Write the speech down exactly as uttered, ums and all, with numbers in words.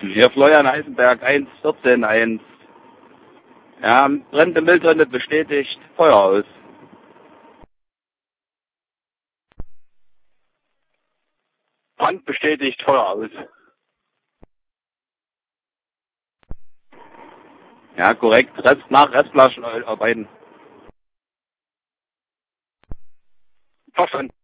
Hier Florian Heisenberg, eins vierzehn eins. Ja, brennende Mülltonne bestätigt, Feuer aus. Brand bestätigt, Feuer aus. Ja, korrekt. Rest nach Restflaschen arbeiten. Verstanden.